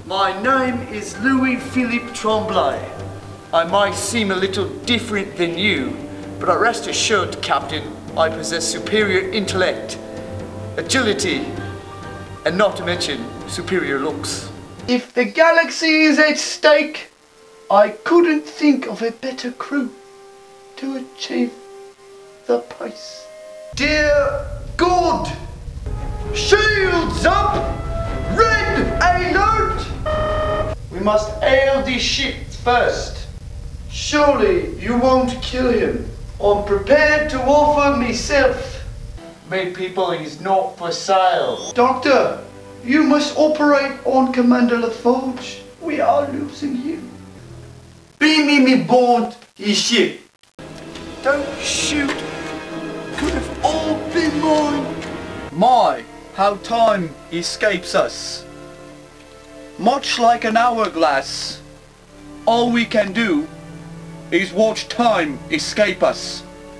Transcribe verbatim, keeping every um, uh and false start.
My name is Louis-Philippe Tremblay. I might seem a little different than you, but rest assured, Captain, I possess superior intellect, agility, and not to mention superior looks. If the galaxy is at stake, I couldn't think of a better crew to achieve the pace. Dear God, shields up, red alert! We must hail this ship first. Surely you won't kill him. I'm prepared to offer myself. My people is not for sale. Doctor, you must operate on Commander Laforge. We are losing you. Bring me me board his ship. Don't shoot. Could have all been mine. My, how time escapes us. Much like an hourglass, all we can do is watch time escape us.